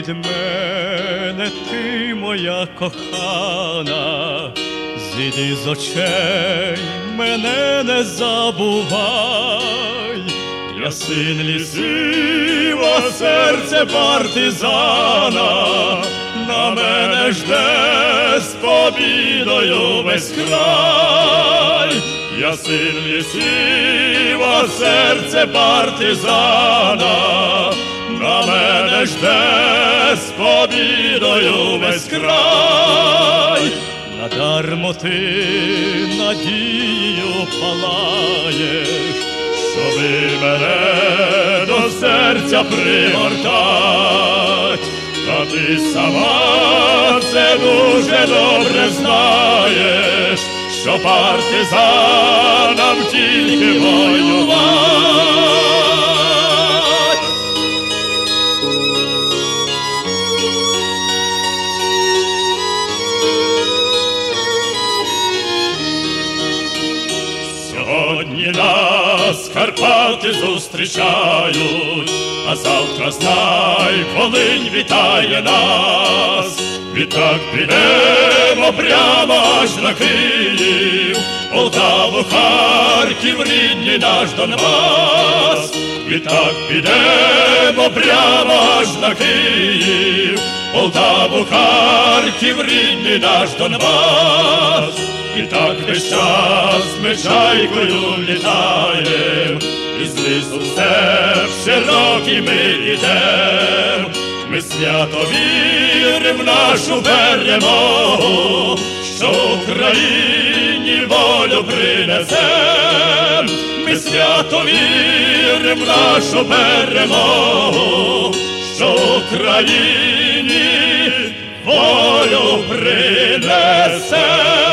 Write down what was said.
мене, ти моя кохана, зійди з очей, мене не забувай. Я син лісів, а серце партизана, на мене жде з побідою весь край. Я син лісів, а серце партизана, на мене жде з побідою весь край. Надармо ти надією палаєш, щоби мене до серця пригортать. Та ти сама це дуже добре знаєш, що партизанам тільки воювать. Сьогодні нас Карпати зустрічають, а завтра знай, Волинь вітає нас. Відтак підемо прямо аж на Київ, Полтаву, Харків, рідний наш Донбас. Відтак підемо прямо аж на Київ, Полтаву, Харків, рідний наш Донбас. І так весь час ми чайкою літаєм, із лісу в степ широкий ми ідем. Ми свято вірим в нашу перемогу, що Україні волю принесем. Ми свято вірим в нашу перемогу, що Україні волю принесем.